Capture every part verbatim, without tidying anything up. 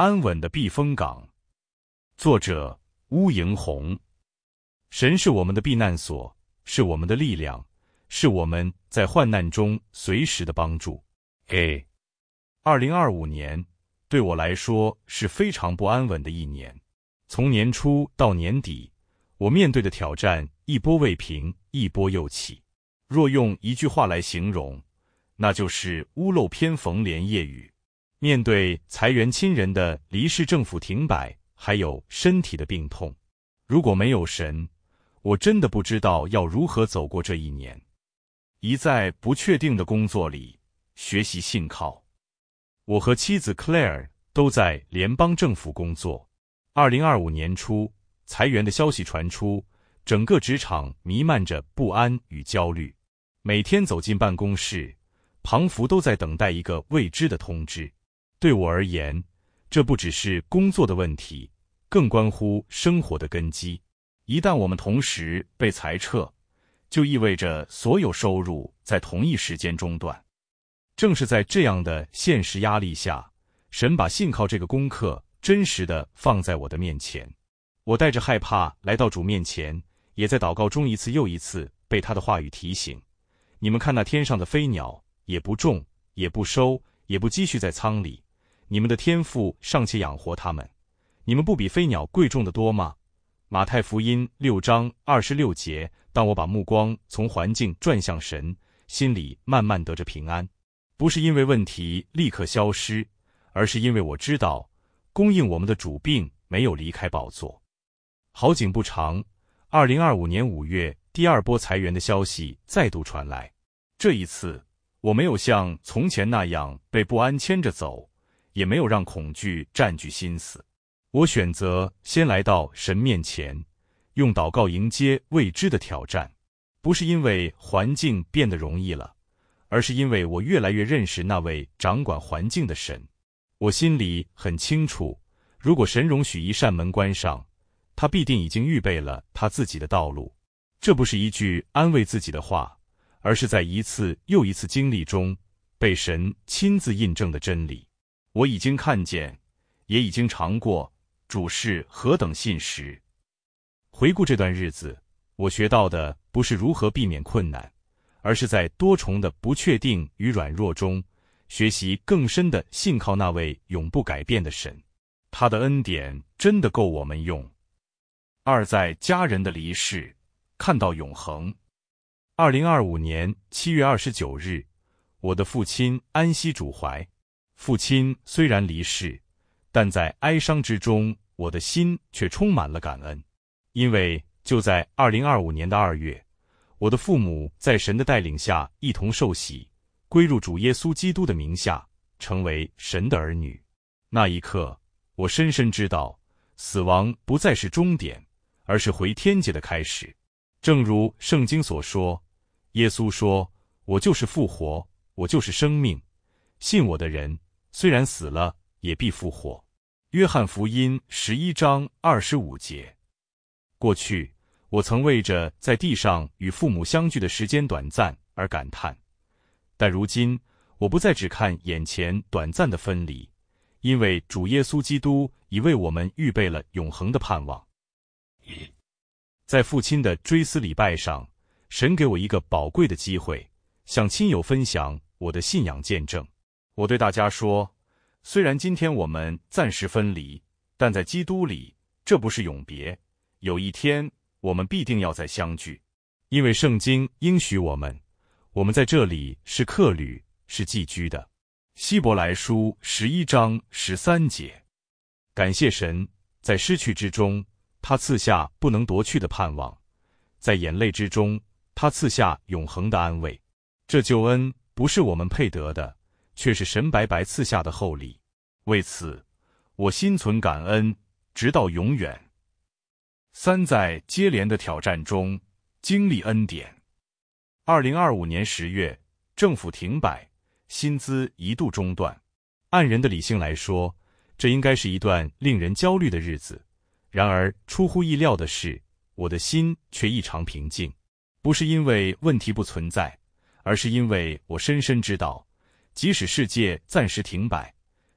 安稳的避风港。作者乌迎红。神是我们的避难所，是我们的力量，是我们在患难中随时的帮助。给二零二五年对我来说是非常不安稳的一年，从年初到年底，我面对的挑战一波未平，一波又起。若用一句话来形容，那就是屋漏偏逢连夜雨。面对财源亲人的离世、政府停摆，还有身体的病痛，如果没有神，我真的不知道要如何走过这一年。一在不确定的工作里学习信靠。我和妻子 Claire 都在联邦政府工作。二零二五年初，裁员的消息传出，整个职场弥漫着不安与焦虑。每天走进办公室，旁服都在等待一个未知的通知。对我而言，这不只是工作的问题，更关乎生活的根基。一旦我们同时被裁撤，就意味着所有收入在同一时间中断。正是在这样的现实压力下，神把信靠这个功课真实地放在我的面前。我带着害怕来到主面前，也在祷告中一次又一次被他的话语提醒。你们看那天上的飞鸟，也不种，也不收，也不积蓄在仓里，你们的天父尚且养活他们，你们不比飞鸟贵重得多吗？马太福音六章二十六节。当我把目光从环境转向神，心里慢慢得着平安。不是因为问题立刻消失，而是因为我知道供应我们的主并没有离开宝座。好景不长，二零二五年五月，第二波裁员的消息再度传来。这一次，我没有像从前那样被不安牵着走，也没有让恐惧占据心思。我选择先来到神面前，用祷告迎接未知的挑战。不是因为环境变得容易了，而是因为我越来越认识那位掌管环境的神。我心里很清楚，如果神容许一扇门关上，他必定已经预备了他自己的道路。这不是一句安慰自己的话，而是在一次又一次经历中被神亲自印证的真理。我已经看见，也已经尝过主是何等信实。回顾这段日子，我学到的不是如何避免困难，而是在多重的不确定与软弱中，学习更深的信靠那位永不改变的神。他的恩典真的够我们用。二在家人的离世，看到永恒。二零二五年七月二十九日，我的父亲安息主怀。父亲虽然离世，但在哀伤之中，我的心却充满了感恩。因为就在二零二五年的二月，我的父母在神的带领下一同受洗，归入主耶稣基督的名下，成为神的儿女。那一刻，我深深知道，死亡不再是终点，而是回天界的开始。正如圣经所说，耶稣说，我就是复活，我就是生命，信我的人，虽然死了，也必复活。约翰福音十一章二十五节。过去，我曾为着在地上与父母相聚的时间短暂而感叹，但如今，我不再只看眼前短暂的分离，因为主耶稣基督已为我们预备了永恒的盼望。在父亲的追思礼拜上，神给我一个宝贵的机会，向亲友分享我的信仰见证。我对大家说，虽然今天我们暂时分离，但在基督里，这不是永别，有一天我们必定要再相聚。因为圣经应许我们，我们在这里是客旅，是寄居的。希伯来书十一章十三节。感谢神，在失去之中，他赐下不能夺去的盼望；在眼泪之中，他赐下永恒的安慰。这救恩不是我们配得的，却是神白白赐下的厚礼。为此，我心存感恩，直到永远。三在接连的挑战中经历恩典。二零二五年十月，政府停摆，薪资一度中断。按人的理性来说，这应该是一段令人焦虑的日子。然而出乎意料的是，我的心却异常平静。不是因为问题不存在，而是因为我深深知道，即使世界暂时停摆，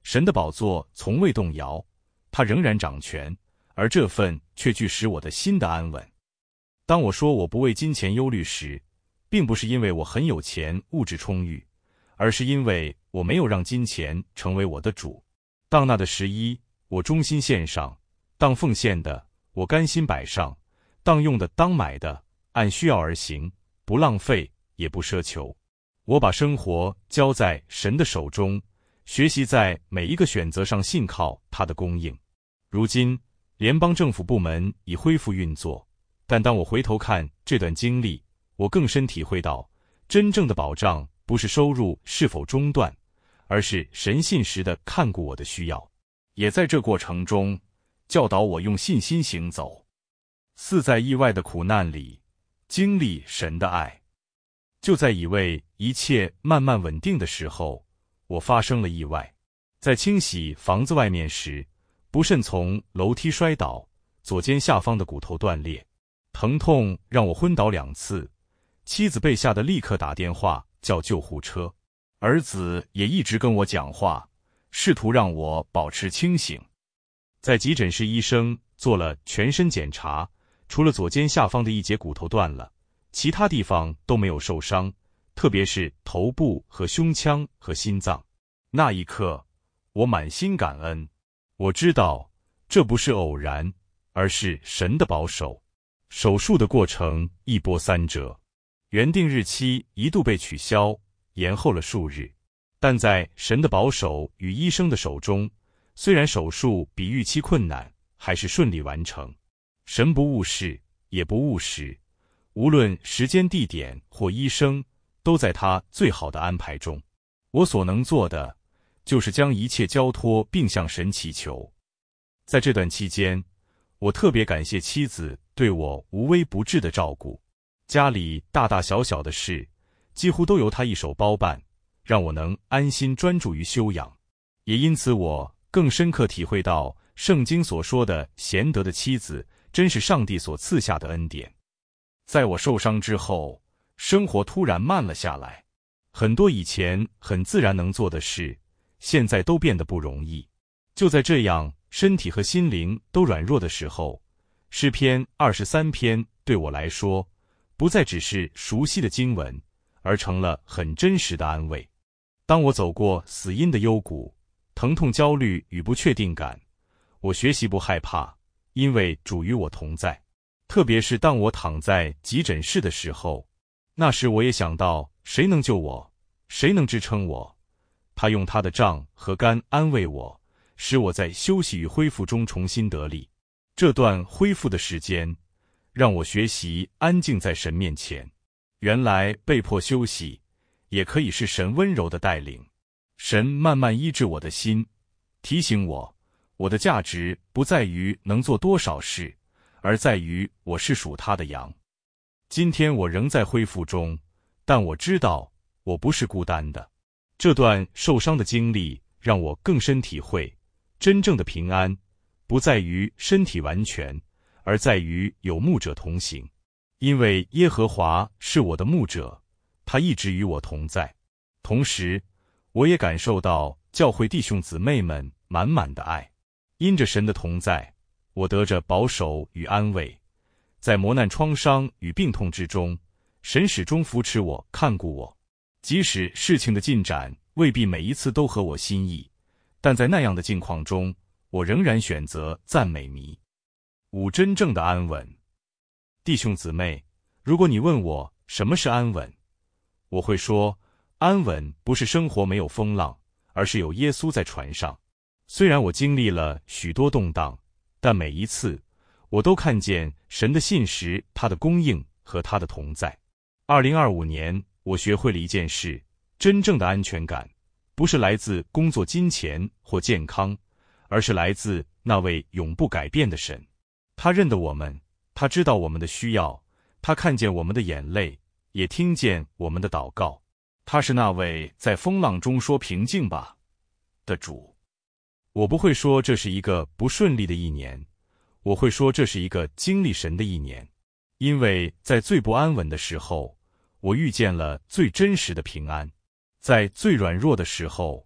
神的宝座从未动摇，他仍然掌权，而这份却具使我的心的安稳。当我说我不为金钱忧虑时，并不是因为我很有钱，物质充裕，而是因为我没有让金钱成为我的主。当纳的十一，我忠心献上；当奉献的，我甘心摆上；当用的，当买的，按需要而行，不浪费，也不奢求。我把生活交在神的手中，学习在每一个选择上信靠他的供应。如今，联邦政府部门已恢复运作，但当我回头看这段经历，我更深体会到，真正的保障不是收入是否中断，而是神信实地看顾我的需要，也在这过程中教导我用信心行走。四，在意外的苦难里经历神的爱。就在以为一切慢慢稳定的时候，我发生了意外。在清洗房子外面时，不慎从楼梯摔倒，左肩下方的骨头断裂，疼痛让我昏倒两次。妻子被吓得立刻打电话叫救护车，儿子也一直跟我讲话，试图让我保持清醒。在急诊室，医生做了全身检查，除了左肩下方的一节骨头断了，其他地方都没有受伤，特别是头部和胸腔和心脏。那一刻，我满心感恩。我知道这不是偶然，而是神的保守。手术的过程一波三折，原定日期一度被取消，延后了数日，但在神的保守与医生的手中，虽然手术比预期困难，还是顺利完成。神不误事，也不误时，无论时间、地点或医生，都在他最好的安排中。我所能做的，就是将一切交托并向神祈求。在这段期间，我特别感谢妻子对我无微不至的照顾，家里大大小小的事，几乎都由她一手包办，让我能安心专注于修养。也因此，我更深刻体会到圣经所说的贤德的妻子，真是上帝所赐下的恩典。在我受伤之后，生活突然慢了下来，很多以前很自然能做的事，现在都变得不容易。就在这样身体和心灵都软弱的时候，诗篇二十三篇对我来说，不再只是熟悉的经文，而成了很真实的安慰。当我走过死荫的幽谷，疼痛、焦虑与不确定感，我学习不害怕，因为主与我同在。特别是当我躺在急诊室的时候，那时我也想到，谁能救我？谁能支撑我？他用他的杖和竿安慰我，使我在休息与恢复中重新得力。这段恢复的时间，让我学习安静在神面前。原来被迫休息，也可以是神温柔的带领。神慢慢医治我的心，提醒我，我的价值不在于能做多少事，而在于我是属他的羊。今天我仍在恢复中，但我知道我不是孤单的。这段受伤的经历让我更深体会，真正的平安不在于身体完全，而在于有牧者同行。因为耶和华是我的牧者，他一直与我同在。同时，我也感受到教会弟兄姊妹们满满的爱。因着神的同在，我得着保守与安慰。在磨难、创伤与病痛之中，神始终扶持我、看顾我。即使事情的进展未必每一次都合我心意，但在那样的境况中，我仍然选择赞美弥。五、真正的安稳。弟兄姊妹，如果你问我什么是安稳，我会说，安稳不是生活没有风浪，而是有耶稣在船上。虽然我经历了许多动荡，但每一次我都看见神的信实、他的供应和他的同在。二零二五年，我学会了一件事，真正的安全感不是来自工作、金钱或健康，而是来自那位永不改变的神。他认得我们，他知道我们的需要，他看见我们的眼泪，也听见我们的祷告。他是那位在风浪中说平静吧的主。我不会说这是一个不顺利的一年，我会说这是一个经历神的一年。因为在最不安稳的时候，我遇见了最真实的平安。在最软弱的时候，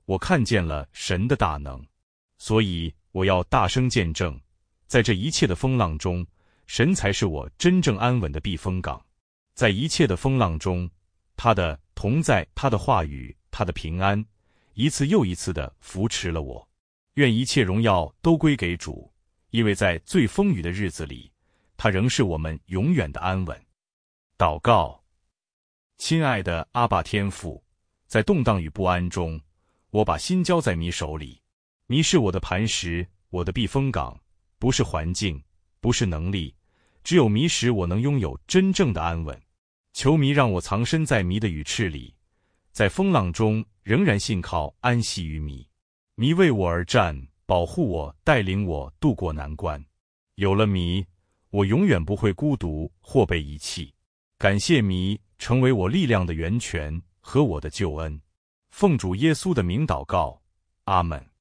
我看见了神的大能。所以我要大声见证，在这一切的风浪中，神才是我真正安稳的避风港。在一切的风浪中，他的同在，他的话语，他的平安，一次又一次地扶持了我。愿一切荣耀都归给主，因为在最风雨的日子里，他仍是我们永远的安稳。祷告。亲爱的阿爸天父，在动荡与不安中，我把心交在祢手里。祢是我的磐石，我的避风港，不是环境，不是能力，只有祢使我能拥有真正的安稳。求祢让我藏身在祢的羽翅里，在风浪中仍然信靠安息于祢。祢为我而战，保护我，带领我渡过难关。有了祢，我永远不会孤独或被遗弃。感谢祢成为我力量的源泉和我的救恩。奉主耶稣的名祷告，阿们。